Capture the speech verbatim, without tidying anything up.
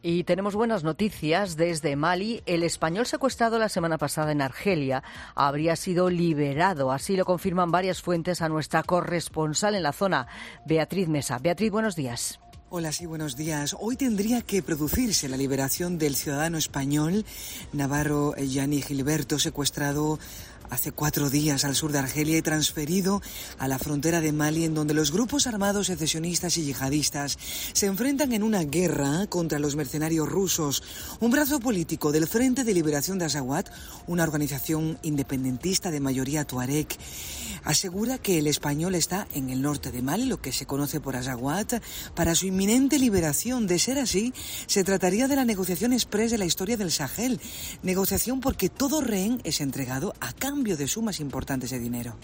Y tenemos buenas noticias desde Mali. El español secuestrado la semana pasada en Argelia habría sido liberado. Así lo confirman varias fuentes a nuestra corresponsal en la zona, Beatriz Mesa. Beatriz, buenos días. Hola, sí, buenos días. Hoy tendría que producirse la liberación del ciudadano español Navarro Gianni Gilberto, secuestrado hace cuatro días al sur de Argelia y transferido a la frontera de Mali, en donde los grupos armados secesionistas y yihadistas se enfrentan en una guerra contra los mercenarios rusos. Un brazo político del Frente de Liberación de Azawad, una organización independentista de mayoría tuareg, asegura que el español está en el norte de Mali, lo que se conoce por Azawad, para su inminente liberación. De ser así, se trataría de la negociación express de la historia del Sahel. Negociación porque todo rehén es entregado a cambio de sumas importantes de dinero.